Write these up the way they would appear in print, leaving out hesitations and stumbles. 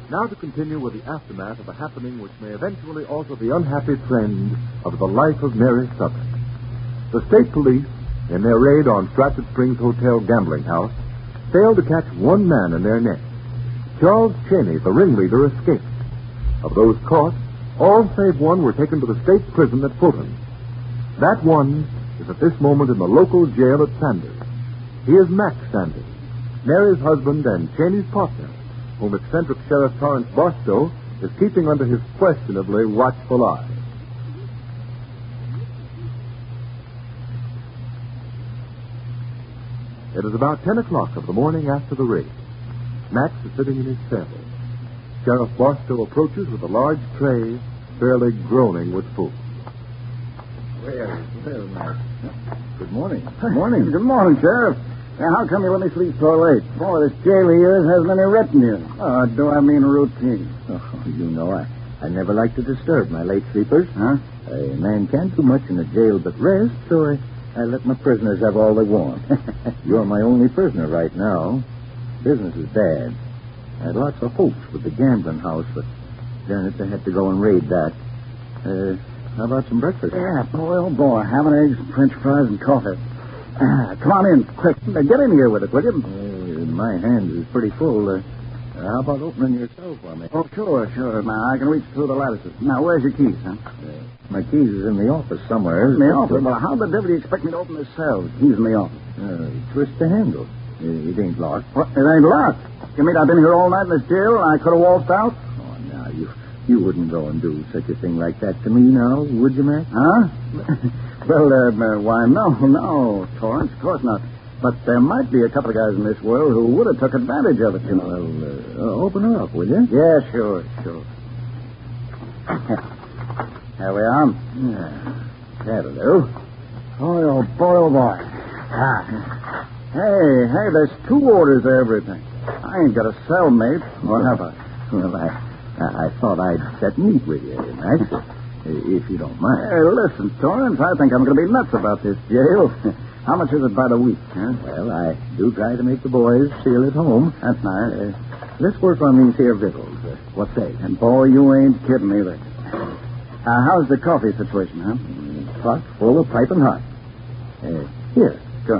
Now to continue with the aftermath of a happening which may eventually alter the unhappy trend of the life of Mary Suffolk. The state police, in their raid on Stratford Springs Hotel gambling house, failed to catch one man in their net. Charles Cheney, the ringleader, escaped. Of those caught, all save one were taken to the state prison at Fulton. That one is at this moment in the local jail at Sanders. He is Max Sanders, Mary's husband and Cheney's partner, whom eccentric Sheriff Torrance Barstow is keeping under his questionably watchful eye. It is about 10 o'clock of the morning after the raid. Max is sitting in his cell. Sheriff Barstow approaches with a large tray, fairly groaning with food. Well, Max. Good morning. Good morning. Good morning, Sheriff. Now, how come you let me sleep so late? Boy, this jail of yours hasn't any retinue. Do I mean routine? Oh, you know, I never like to disturb my late sleepers. Huh? A man can't do much in a jail but rest, so I let my prisoners have all they want. You're my only prisoner right now. Business is bad. I had lots of hopes with the gambling house, but darn it, I had to go and raid that. How about some breakfast? Yeah, boy, oh boy. Ham and eggs, French fries, and coffee. Come on in, quick. Get in here with it, will you? My hands is pretty full. How about opening your cell for me? Oh, sure. Now, I can reach through the lattices. Now, where's your keys, huh? My keys is in the office somewhere. In the office? Well, how the devil do you expect me to open this cell? Keys in the office. Twist the handle. It ain't locked. What? It ain't locked? You mean I've been here all night in this jail and I could have waltzed out? Oh, now, you wouldn't go and do such a thing like that to me now, would you, Mac? Huh? Well, why, no, Torrance, of course not. But there might be a couple of guys in this world who would have took advantage of it, you know. Well, open her up, will you? Yeah, sure. There we are. That'll do. Oh, boy. Hey, there's 2 orders of everything. I ain't got a cellmate. What have I? Well, I thought I'd set meat with you, Max, if you don't mind. Hey, listen, Torrance, I think I'm going to be nuts about this jail. How much is it by the week, huh? Well, I do try to make the boys feel at home. That's nice. Let's work on these here victuals. What say? And, boy, you ain't kidding either. How's the coffee situation, huh? Hot, full of piping hot. Here. Good.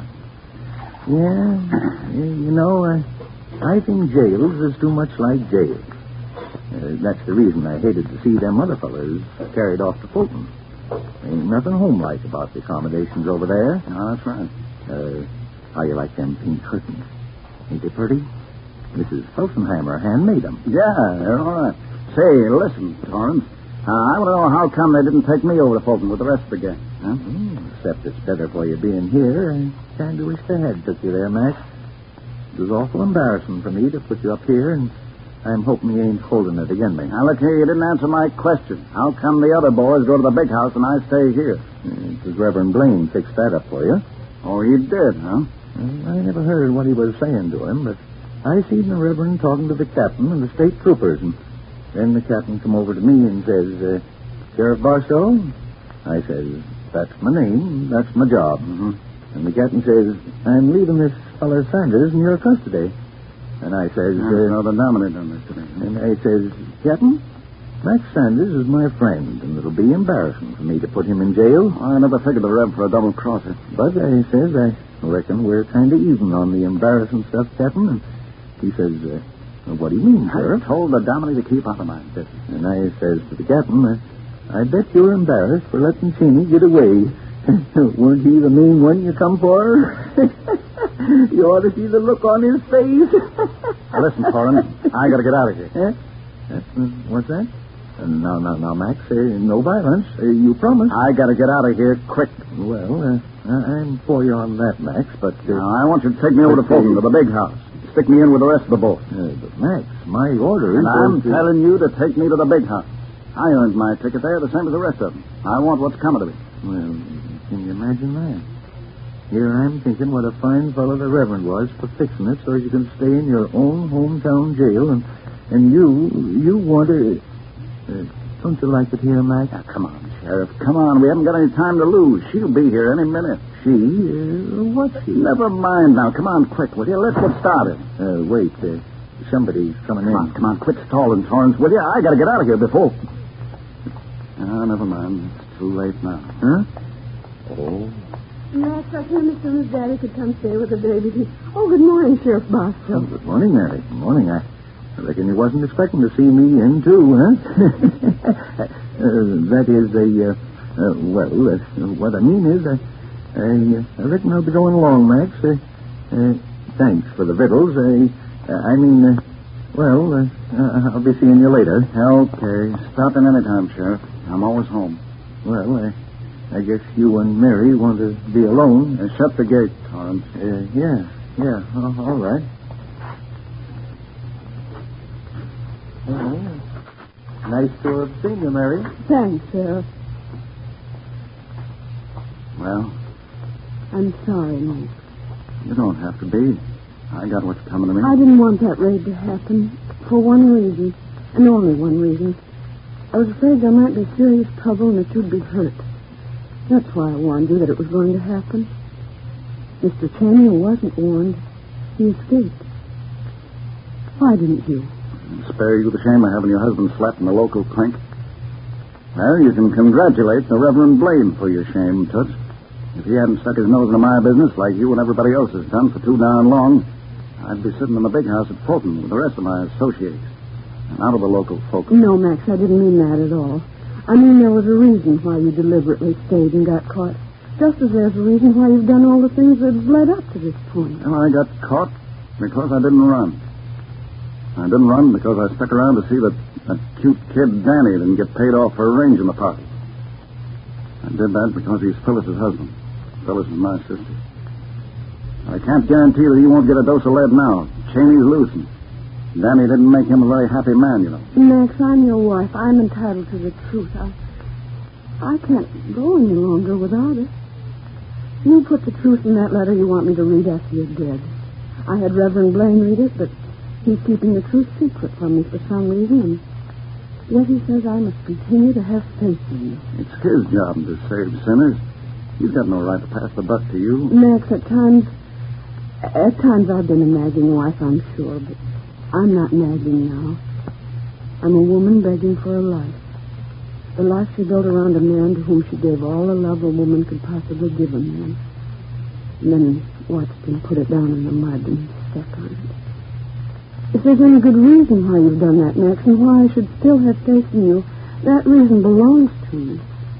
Yeah, you know, I think jails is too much like jails. That's the reason I hated to see them other fellas carried off to Fulton. Ain't nothing homelike about the accommodations over there. No, that's right. How you like them pink curtains? Ain't they pretty? Mrs. Felsenhammer handmade them. Yeah, they're all right. Say, listen, Torrance. I want to know how come they didn't take me over to Fulton with the rest of the gang. Huh? Except it's better for you being here. I kind of wish they had took you there, Max. It was awful embarrassing for me to put you up here, and I'm hoping you ain't holding it against me. Now, look here, you didn't answer my question. How come the other boys go to the big house and I stay here? Because Reverend Blaine fixed that up for you. Oh, he did, huh? Well, I never heard what he was saying to him, but I seen the Reverend talking to the captain and the state troopers, and then the captain come over to me and says, Sheriff Barstow? I says, that's my name, that's my job. Mm-hmm. And the captain says, I'm leaving this feller Sanders in your custody. And I says... No, the nominee done this to me. And I says, Captain, Max Sanders is my friend, and it'll be embarrassing for me to put him in jail. I never figured the Rev for a double crosser. But I says, I reckon we're kind of even on the embarrassing stuff, Captain. And he says, what do you mean, Sheriff? I told the dominee to keep out of my business. And I says to the captain, I bet you're embarrassed for letting Cheney get away. Weren't he the main one you come for? You ought to see the look on his face. Now, listen, Torrance, I got to get out of here. What's that? Now, Max, no violence. You promise. I got to get out of here quick. Well, I'm for you on that, Max, but... Now, I want you to take me over to Fulton, to the big house. Stick me in with the rest of the boys. But, Max, my order is... And I'm telling you to take me to the big house. I earned my ticket there the same as the rest of them. I want what's coming to me. Well, can you imagine that? Here I'm thinking what a fine fellow the Reverend was for fixing it so you can stay in your own hometown jail, and you want to... don't you like it here, Max? Now, come on, Sheriff. Come on. We haven't got any time to lose. She'll be here any minute. She? What's she? Never mind now. Come on, quick, will you? Let's get started. Wait. Somebody's coming in. Come on, quit stalling, Torrance, will you? I got to get out of here before... never mind. It's too late now. Huh? Oh. Max, I came as soon as Daddy could come stay with the baby. Oh, good morning, Sheriff Bosco. Oh, good morning, Mary. Good morning. I reckon you wasn't expecting to see me in, too, huh? That is what I mean is, I reckon I'll be going along, Max. Thanks for the victuals. I'll be seeing you later. Okay. Stop in any time, Sheriff. I'm always home. Well, I guess you and Mary want to be alone. Shut the gate, Torrance. Yeah. All right. Oh, nice to have seen you, Mary. Thanks, Sheriff. Well? I'm sorry, Max. You don't have to be. I got what's coming to me. I didn't want that raid to happen for one reason, and only one reason. I was afraid there might be serious trouble and that you'd be hurt. That's why I warned you that it was going to happen. Mr. Cheney wasn't warned. He escaped. Why didn't you? Spare you the shame of having your husband slapped in the local clink. Well, you can congratulate the Reverend Blaine for your shame, Toots. If he hadn't stuck his nose into my business like you and everybody else has done for too darn long, I'd be sitting in the big house at Fulton with the rest of my associates and out of the local folks. No, Max, I didn't mean that at all. I mean there was a reason why you deliberately stayed and got caught. Just as there's a reason why you've done all the things that have led up to this point. Well, I got caught because I didn't run. I didn't run because I stuck around to see that cute kid Danny didn't get paid off for arranging the party. I did that because he's Phyllis's husband. Phyllis is my sister. I can't guarantee that he won't get a dose of lead now. Cheney's loose, and Danny didn't make him a very happy man, you know. Max, I'm your wife. I'm entitled to the truth. I can't go any longer without it. You put the truth in that letter you want me to read after you're dead. I had Reverend Blaine read it, but he's keeping the truth secret from me for some reason, and yet he says I must continue to have faith in you. It's his job to save sinners. He's got no right to pass the buck to you. Max, at times I've been a nagging wife, I'm sure, but I'm not nagging now. I'm a woman begging for a life. The life she built around a man to whom she gave all the love a woman could possibly give a man. And then watched him put it down in the mud and step on it. If there's any good reason why you've done that, Max, and why I should still have faith in you, that reason belongs to me.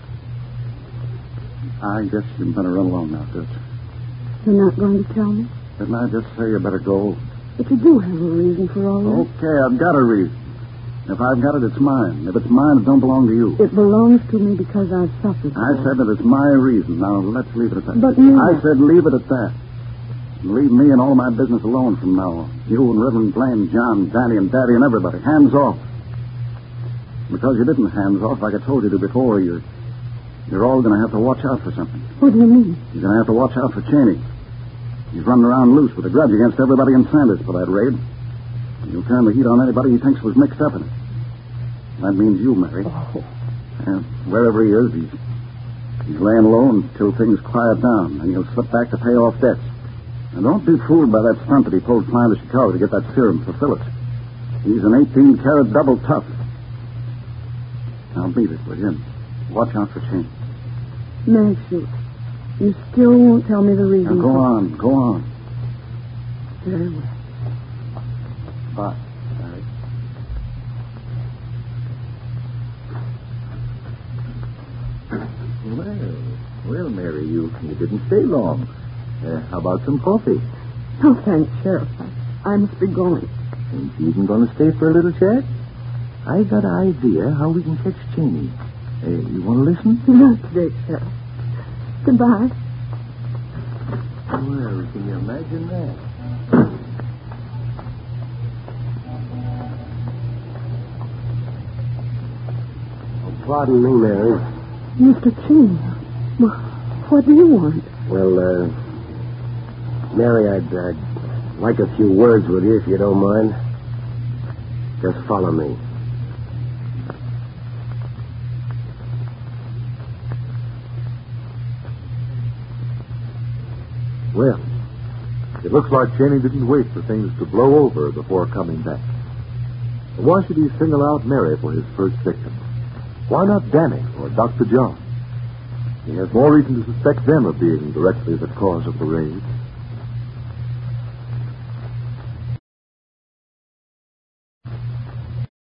I guess you better run along now, Toots. You're not going to tell me? Didn't I just say you better go? But you do have a reason for all this. Okay, I've got a reason. If I've got it, it's mine. If it's mine, it don't belong to you. It belongs to me because I've suffered. I said that it's my reason. Now, let's leave it at that. But you... I said leave it at that. Leave me and all my business alone from now on. You and Reverend Blaine, John, Danny, and Daddy, and everybody. Hands off. Because you didn't hands off, like I told you to before, you're all going to have to watch out for something. What do you mean? You're going to have to watch out for Cheney. He's running around loose with a grudge against everybody in Sanders for that raid. He'll turn the heat on anybody he thinks was mixed up in it. That means you, Mary. Oh. And wherever he is, he's laying low until things quiet down, and he'll slip back to pay off debts. And don't be fooled by that stunt that he pulled flying to Chicago to get that serum for Phyllis. He's an 18-carat double tough. Now beat it with him. Watch out for Cheney. Max, you still won't tell me the reason. Now go on. Very well. Bye. Well, Mary, you didn't stay long. How about some coffee? Oh, thanks, Sheriff. I must be going. Ain't you even going to stay for a little chat? I got an idea how we can catch Cheney. You want to listen? Not today, Sheriff. Goodbye. Well, can you imagine that? Oh, pardon me, Mary. Mr. Cheney, what do you want? Well, Mary, I'd like a few words with you, if you don't mind. Just follow me. Well, It looks like Cheney didn't wait for things to blow over before coming back. Why should he single out Mary for his first victim? Why not Danny or Dr. John? He has more reason to suspect them of being directly the cause of the raid.